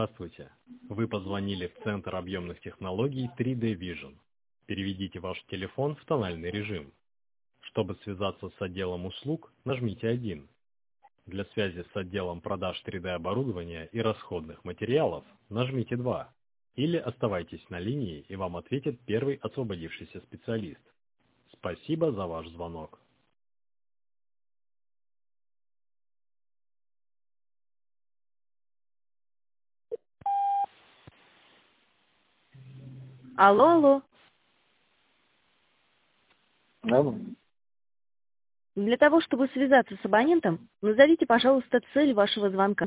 Здравствуйте. Вы позвонили в Центр объемных технологий 3D Vision. Переведите ваш телефон в тональный режим. Чтобы связаться с отделом услуг, нажмите 1. Для связи с отделом продаж 3D оборудования и расходных материалов нажмите 2. Или оставайтесь на линии, и вам ответит первый освободившийся специалист. Спасибо за ваш звонок. Алло, алло. Алло. Для того, чтобы связаться с абонентом, назовите, пожалуйста, цель вашего звонка.